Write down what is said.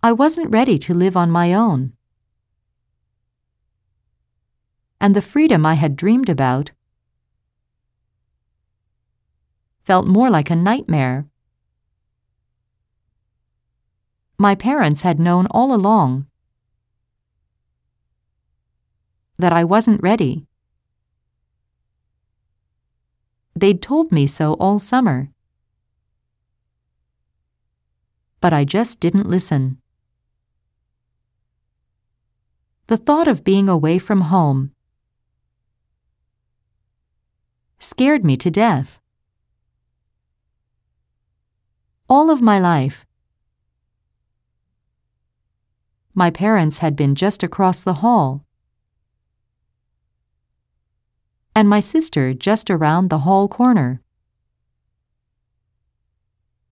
I wasn't ready to live on my own. And the freedom I had dreamed about felt more like a nightmare. My parents had known all along that I wasn't ready. They'd told me so all summer. But I just didn't listen. The thought of being away from home scared me to death. All of my life, my parents had been just across the hall, and my sister just around the hall corner.